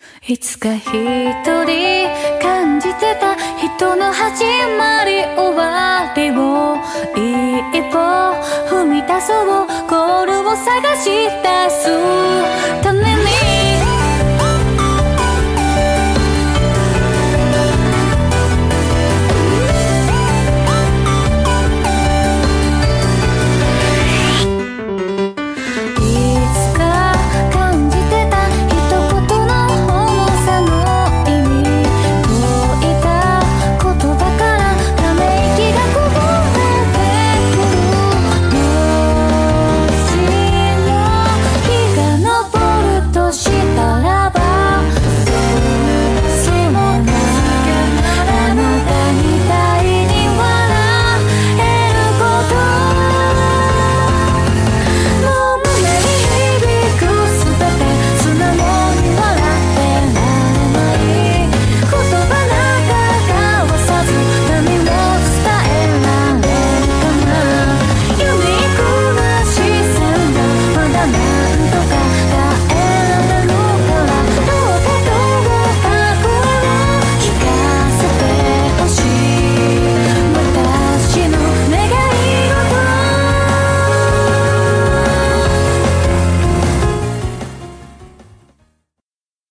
いつか一人感じてた人の始まり終わりを一歩踏み出そうゴールを探し出すために